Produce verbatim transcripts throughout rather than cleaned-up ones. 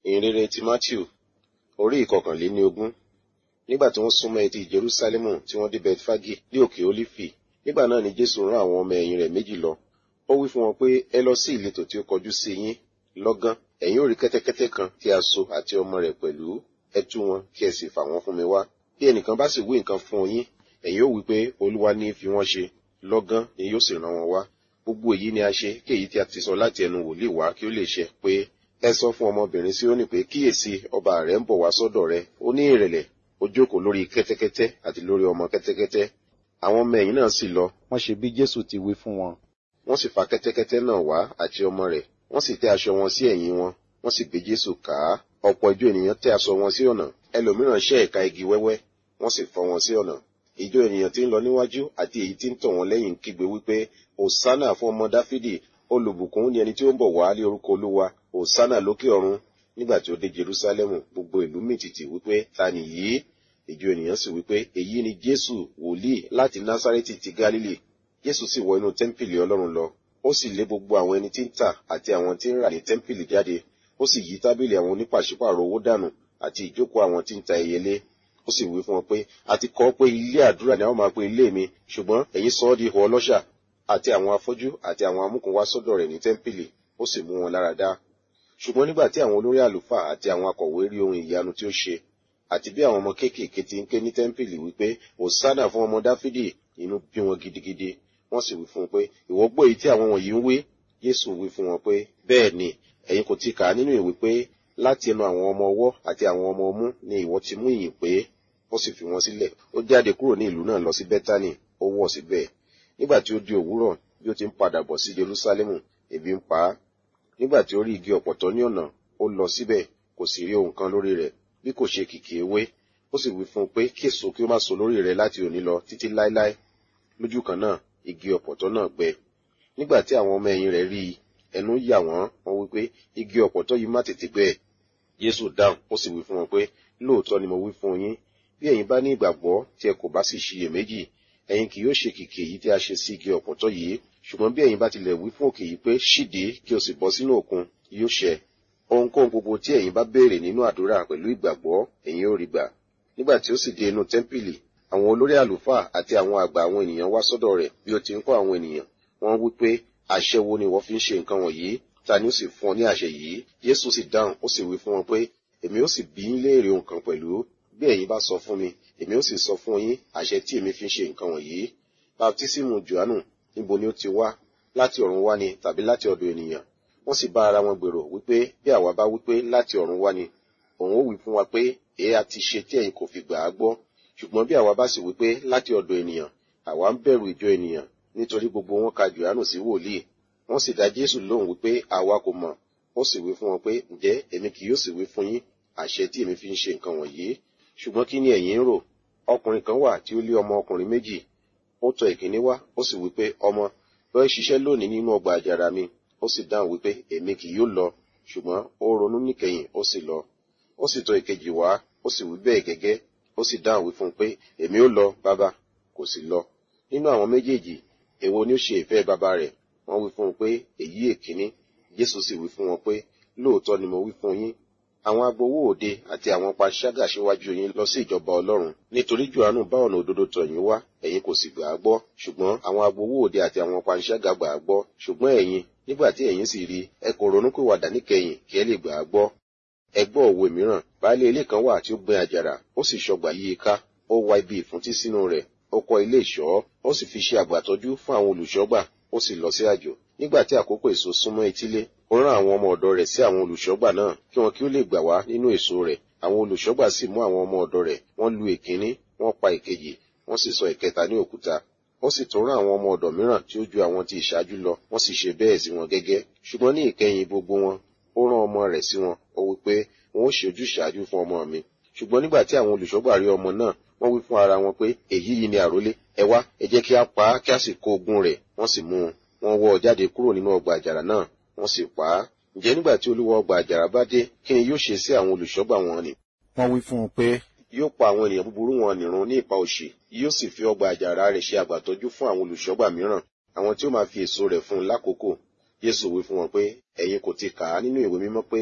Ìhìnrere ti Mátíù, orí ìkọkànléníogún. Nígbà tí wọ́n súnmọ́ etí Jerúsálẹ́mù tí wọ́n dé Bẹtifágì ní òkè Ólífì, nígbà náà ni Jésù rán àwọn ọmọ ẹ̀yìn rẹ̀ méjì lọ. Ó wí fún wọn pé, ẹ lọ sí ìletò tí ó kọjú sí yín. Lọ́gán, ẹ̀yin ó rí kẹ́tẹ́kẹ́tẹ́ kan tí a so àti ọmọ rẹ̀ pẹ̀lú. Ẹ tú wọn kí ẹ sì fà wọ́n fún mi wá. Bí ẹnìkan bá sì wí nǹkan fún yín, ẹ̀yin ó wí pé Olúwa ní fi wọ́n ṣe. Lọ́gán ni yóò sì rán wọn wá. Gbogbo èyí ni a ṣe kí èyí tí a ti sọ láti ẹnu wòlíì wá kí ó lè ṣẹ pé, ẹ sọ fún ọmọbìnrin Síónì pé kíyèsí ọba rẹ̀ ń bọ̀ wá sọ́dọ̀ rẹ̀, ó ní ìrẹ̀lẹ̀, ó jókòó lórí kẹ́tẹ́kẹ́tẹ́ àti lórí ọmọ kẹ́tẹ́kẹ́tẹ́. Àwọn ọmọ ẹ̀yìn náà sì lọ, wọ́n ṣe bí Jésù ti wí fún wọn. Wọ́n sì fa kẹ́tẹ́kẹ́tẹ́ náà wá àti ọmọ rẹ̀, wọ́n sì tẹ́ aṣọ wọn sí ẹ̀yìn wọn, wọ́n sì gbé Jésù ká. Ọ̀pọ̀ ìjọ ènìyàn tẹ́ aṣọ wọn sí ọ̀nà, ẹlòmíràn ṣẹ́ ẹ̀ka igi wẹ́wẹ́, wọ́n sì fọ́ wọn sí ọ̀nà. Ìjọ ènìyàn tí ń lọ níwájú àti èyí tí ń tọ̀ wọ́n lẹ́yìn kígbe wípé, Hòsánà fún ọmọ Dáfídì, olùbùkún ni ẹni tí ó ń bọ̀ wá lé orúkọ Olúwa, Hòsánà lókè ọ̀run. Nígbà tí ó dé Jerúsálẹ́mù, gbogbo ìlú mìtìtì wípé, ta ni yìí? Ìjọ ènìyàn sì wípé, èyí ni Jésù, wòlíì láti Násárẹ́tì ti Gálílì. Jésù sì wọ inú tẹ́ḿpìlì Ọlọ́run lọ, ó sì lé gbogbo àwọn ẹni tí ń tà àti àwọn tí ń rà ní tẹ́ḿpìlì jáde, ó sì yí tábìlì àwọn onípàṣípàrọ̀ owó dànù àti ìjókòó àwọn tí ń ta ẹyẹlé. Ó sì wí fún wọn pé, a ti kọ pé ilé àdúrà ni a ó máa pe ilé mi, ṣùgbọ́n ẹ̀yin sọ ọ́ di ihò ọlọ́ṣà. Àti àwọn afọ́jú àti àwọn amúkùn wá sọ́dọ̀ rẹ̀ ní tẹ́ḿpìlì, ó sì mú wọn lára dá. Ṣùgbọ́n nígbà tí àwọn olórí àlùfáà àti àwọn akọ̀wé rí ohun ìyanu tí ó ṣe, àti bí àwọn ọmọ kéékèèké ti ń ké ní tẹ́ḿpìlì wípé, Hòsánà fún ọmọ Dáfídì, inú bí wọn gidigidi. Wọ́n sì wí fún un pé, ìwọ gbọ́ èyí tí àwọn wọ̀nyí ń wí? Jésù wí fún wọn pé, bẹ́ẹ̀ ni, ẹ̀yin kò ti kà á nínú ìwé pé, láti ẹnu àwọn ọmọ ọwọ́ àti àwọn ọmọ ọmú ni ìwọ ti mú ìyìn pé. Ó sì fi wọn sílẹ̀, ó jáde kúrò ní ìlú náà lọ sí Bẹ́tánì, ó wọ̀ síbẹ̀. Nígbà tí ó di òwúrọ̀, bí ó ti ń padà bọ̀ sí Jerúsálẹ́mù, ebi ń pa á. Nígbà tí ó rí igi ọ̀pọ̀tọ́ ní ọ̀nà, ó lọ síbẹ̀, kò sì rí ohun kan lórí rẹ̀, bí kò ṣe kìkì ewé. Ó sì wí fún un pé kí èso kí ó má so lórí rẹ̀ láti òní lọ títí láéláé. Lójú kan náà, igi ọ̀pọ̀tọ́ náà gbẹ. Nígbà tí àwọn ọmọ ẹ̀yìn rẹ̀ rí i, ẹnu yà wọ́n, wọ́n wí pé igi ọ̀pọ̀tọ́ yìí má tètè gbẹ. Jésù dáhùn, ó sì wí fún wọn pé, lóòótọ́ ni mo wí fún yín, bí ẹ̀yin bá ní ìgbàgbọ́ tí ẹ kò bá sì ṣiyèméjì, ẹ̀yin kì yóò ṣe kìkì èyí tí a ṣe sí igi ọ̀pọ̀tọ́ yìí, ṣùgbọ́n bí ẹ̀yin bá tilẹ̀ wí fún òkè yìí pé ṣídìí kí o sì bọ́ sínú òkun, yóò ṣẹ. Ohunkóhun gbogbo tí ẹ̀yin bá béèrè nínú àdúrà pẹ̀lú ìgbàgbọ́, ẹ̀yin ó rí gbà. Nígbà tí ó sì dé inú tẹ́ḿpìlì, àwọn olórí àlùfáà àti àwọn àgbà àwọn ènìyàn wá sọ́dọ̀ rẹ̀ bí ó ti ń kọ́ àwọn ènìyàn. Wọ́n wí pé, àṣẹ wo ni ìwọ fi ń ṣe nǹkan wọ̀nyí? Ta ni ó sì fún ọ ní àṣẹ yìí? Jésù sì dáhùn, ó sì wí fún wọn pé, èmi ó sì bi yín léèrè ohun kan pẹ̀lú. Bí ẹ̀yin bá sọ fún mi, èmi ó sì sọ fún yín àṣẹ tí èmi fi ń ṣe nǹkan wọ̀nyí. Baptísímù Jòhánù, níbo ni ó ti wá? Láti ọ̀run wá ni tàbí láti ọ̀dọ̀ ènìyàn? Wọ́n sì bá ara wọn gbèrò wípé bí àwa bá wípé láti ọ̀run wá ni, òun ó wí fún wa pé èé a ti ṣe tí ẹ̀yin kò fi gbà á gbọ́. Ṣùgbọ́n bí àwa bá sì wípé láti ọ̀dọ̀ ènìyàn, àwa ń bẹ̀rù ìjọ ènìyàn, nítorí gbogbo wọn ka Jòhánù sí wòlíì. Wọ́n sì dá Jésù lóhùn wípé àwa kò mọ̀. Ó sì wí fún wọn pé, ǹjẹ́ èmi kì yóò sì wí fún yín àṣẹ tí èmi fi ń ṣe nǹkan wọ̀nyí? Ṣùgbọ́n kí ni ẹ̀yin ń rò? Ọkùnrin kan wà tí ó lé ọmọ ọkùnrin méjì. Ó tọ̀ ìkíní wá, ó sì wí pé, ọmọ, lọ ṣiṣẹ́ lónìí nínú ọgbà àjàrà mi. Ó sì dáhùn wípé, èmi kì yóò lọ. Ṣùgbọ́n ó ronú níkẹyìn, ó sì lọ. Ó sì tọ̀ ìkejì wá, ó sì wí bẹ́ẹ̀ gẹ́gẹ́. Ó sì dáhùn wí fún un pé, èmi ó lọ, bàbá, kò sì lọ. Nínú àwọn méjèèjì, èwo ni ó ṣe ìfẹ́ bàbá rẹ̀? Wọ́n wí fún un pé, èyí èkíní. Jésù sì wí fún wọn pé, lóòótọ́ ni mo wí fún yín, àwọn agbowó òde àti àwọn panṣágà síwájú yín lọ sí ìjọba Ọlọ́run. Nítorí Jòhánù bá ọ̀nà òdodo tọ̀ yín wá, ẹ̀yin kò sì gbà á gbọ́, ṣùgbọ́n àwọn agbowó òde àti àwọn panṣágà gbà á gbọ́. Ṣùgbọ́n ẹ̀yin, nígbà tí ẹ̀yin sì rí, ẹ kò ronúpìwàdà níkẹyìn kí ẹ lè gbà á gbọ́. Ẹ gbọ́ òwe mìíràn, baálé ilé kan wà tí ó gbin àjàrà, ó sì ṣọgbà yí i ká, ó wa ibi ìfúntí sínú rẹ̀, ó kọ́ ilé ìṣọ́, ó sì fi ṣe àgbàtọ́jú fún àwọn olùṣọ́gbà, ó sì lọ sí àjò. Nígbà tí àkókò èso súnmọ́ etílé, ó rán àwọn ọmọ ọ̀dọ̀ rẹ̀ sí àwọn olùṣọ́gbà náà kí wọn kí ó lè gbà wá nínú èso rẹ̀. Àwọn olùṣọ́gbà sì mú àwọn ọmọ ọ̀dọ̀ rẹ̀, wọ́n lu èkíní, wọ́n pa ìkejì, wọ́n sì sọ ìkẹta ní òkúta. Ó sì tún rán àwọn ọmọ ọ̀dọ̀ mìíràn tí ó ju àwọn tí ìṣáájú lọ, wọ́n sì ṣe bẹ́ẹ̀ sí wọn gẹ́gẹ́. Ṣùgbọ́n ní ìkẹyìn gbogbo wọn, ó rán ọmọ rẹ̀ sí wọn, ó wí pé, wọn ó ṣe ojúṣàájú fún ọmọ mi. Ṣùgbọ́n nígbà tí àwọn olùṣọ́gbà rí ọmọ náà, wọ́n wí fún ara wọn pé, èyí yìí ni àrólé, ẹ wá, ẹ jẹ́ kí a pa á kí a sì kó ogún rẹ̀. Wọ́n sì mú un, wọ́n wọ́ ọ jáde kúrò nínú ọgbà àjàrà náà, wọ́n sì pa á. Ǹjẹ́ nígbà tí olúwa ọgbà àjàrà bá dé, kí ni yóò ṣe sí àwọn olùṣọ́gbà wọn ni? Wọ́n wí fún un pé, yóò pa àwọn ènìyàn búburú wọn nìrun ní ipa òsì, yóò sì fi ọgbà àjàrà rẹ̀ ṣe àgbàtọ́jú fún àwọn olùṣọ́gbà mìíràn, àwọn tí ó máa fi èso rẹ̀ fún un lákòókò. Jésù wí fún wọn pé, ẹ̀yin kò ti kà á nínú ìwé mímọ́ pé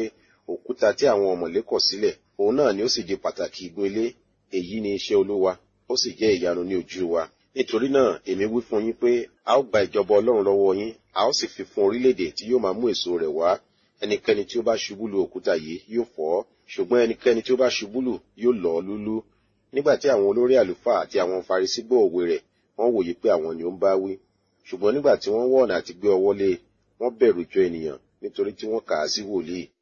òkúta tí àwọn ọ̀mọ̀lé kọ̀ sílẹ̀, òun náà ni ó sì di pàtàkì igun ilé. Èyí ni iṣẹ́ Olúwa, ó sì jẹ́ ìyanu ní ojú wa. Nítorí náà, èmi wí fún yín pé a ó gba ìjọba Ọlọ́run lọ́wọ́ yín, a ó sì fi fún orílẹ̀-èdè tí yóò máa mú èso rẹ̀ wá. Ẹnikẹ́ni tí ó bá ṣubú lu òkúta yìí yóò fọ́, ṣùgbọ́n ẹnikẹ́ni tí ó bá ṣubú lù yóò lọ̀ ọ́ lúlú. Nígbà tí àwọn olórí àlùfáà àti àwọn Farisí gbọ́ òwe rẹ̀, wọ́n wòye pé àwọn ni ó ń bá wí. Ṣùgbọ́n nígbà tí wọ́n wá ọ̀nà àti gbé ọwọ́ lé e, wọ́n bẹ̀rù ìjọ ènìyàn, nítorí tí wọ́n kà á sí wòlíì.